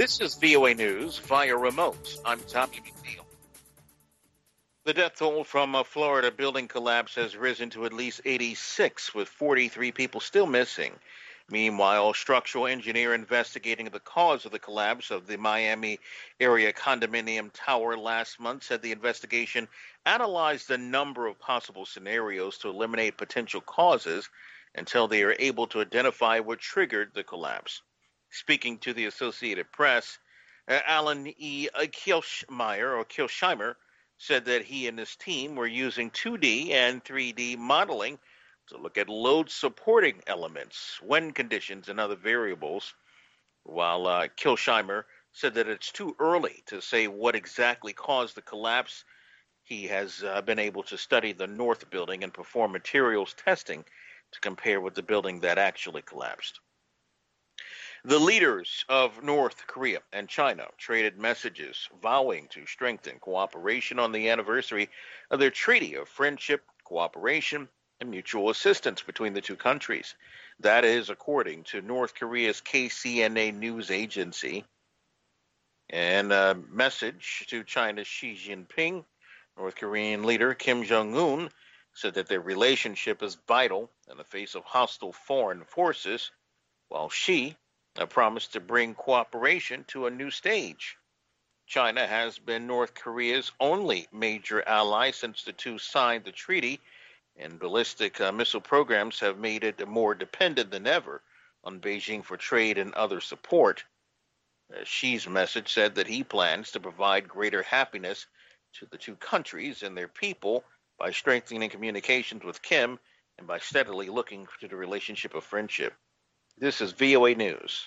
This is VOA News via remote. I'm Tommy McNeil. The death toll from a Florida building collapse has risen to at least 86, with 43 people still missing. Meanwhile, a structural engineer investigating the cause of the collapse of the Miami area condominium tower last month said the investigation analyzed a number of possible scenarios to eliminate potential causes until they are able to identify what triggered the collapse. Speaking to the Associated Press, Alan E. Kilsheimer said that he and his team were using 2D and 3D modeling to look at load supporting elements, wind conditions, and other variables, while Kilsheimer said that it's too early to say what exactly caused the collapse. He has been able to study the North building and perform materials testing to compare with the building that actually collapsed. The leaders of North Korea and China traded messages vowing to strengthen cooperation on the anniversary of their treaty of friendship, cooperation, and mutual assistance between the two countries. That is according to North Korea's KCNA news agency. And a message to China's Xi Jinping, North Korean leader Kim Jong-un said that their relationship is vital in the face of hostile foreign forces, while Xi promised to bring cooperation to a new stage. China has been North Korea's only major ally since the two signed the treaty, and ballistic missile programs have made it more dependent than ever on Beijing for trade and other support. Xi's message said that he plans to provide greater happiness to the two countries and their people by strengthening communications with Kim and by steadily looking to the relationship of friendship. This is VOA News.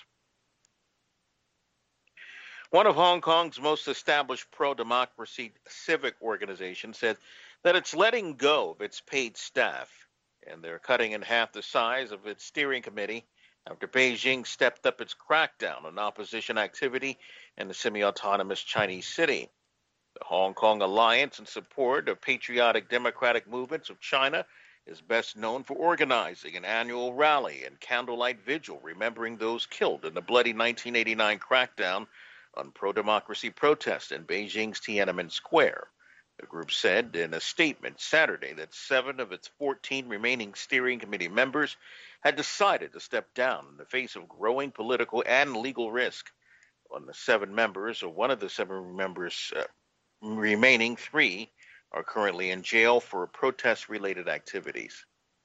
One of Hong Kong's most established pro-democracy civic organizations said that it's letting go of its paid staff, and they're cutting in half the size of its steering committee after Beijing stepped up its crackdown on opposition activity in the semi-autonomous Chinese city. The Hong Kong Alliance in support of patriotic democratic movements of China is best known for organizing an annual rally and candlelight vigil remembering those killed in the bloody 1989 crackdown on pro-democracy protests in Beijing's Tiananmen Square. The group said in a statement Saturday that 7 of its 14 remaining steering committee members had decided to step down in the face of growing political and legal risk. On the 7 members, or one of the 7 members remaining 3 are currently in jail for protest-related activities.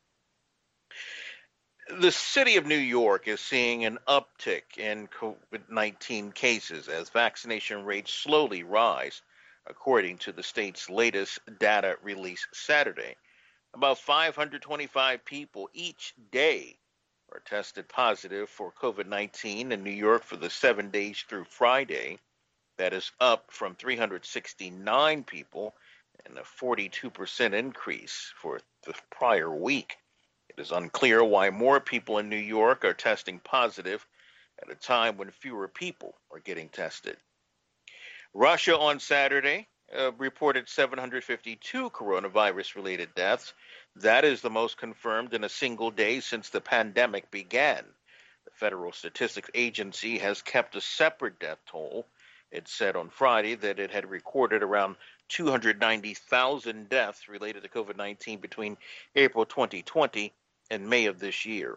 The city of New York is seeing an uptick in COVID-19 cases as vaccination rates slowly rise, according to the state's latest data released Saturday. About 525 people each day are tested positive for COVID-19 in New York for the 7 days through Friday. That is up from 369 people and a 42% increase for the prior week. It is unclear why more people in New York are testing positive at a time when fewer people are getting tested. Russia on Saturday reported 752 coronavirus-related deaths. That is the most confirmed in a single day since the pandemic began. The Federal Statistics Agency has kept a separate death toll. It said on Friday that it had recorded around 290,000 deaths related to COVID-19 between April 2020 and May of this year.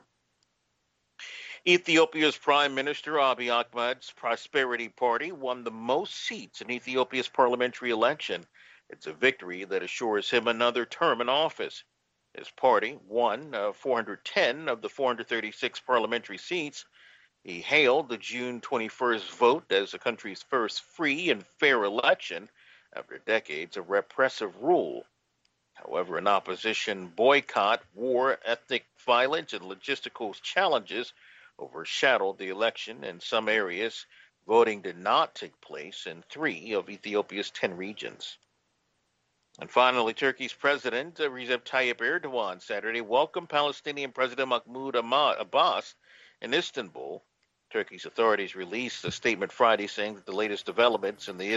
Ethiopia's Prime Minister Abiy Ahmed's Prosperity Party won the most seats in Ethiopia's parliamentary election. It's a victory that assures him another term in office. His party won 410 of the 436 parliamentary seats. He hailed the June 21st vote as the country's first free and fair election after decades of repressive rule. However, an opposition boycott, war, ethnic violence, and logistical challenges overshadowed the election in some areas. Voting did not take place in 3 of Ethiopia's 10 regions. And finally, Turkey's President Recep Tayyip Erdogan Saturday welcomed Palestinian President Mahmoud Abbas in Istanbul. Turkey's authorities released a statement Friday saying that the latest developments in the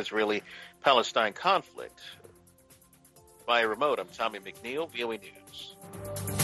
Israeli-Palestine conflict. Via remote, I'm Tommy McNeil, VOA News.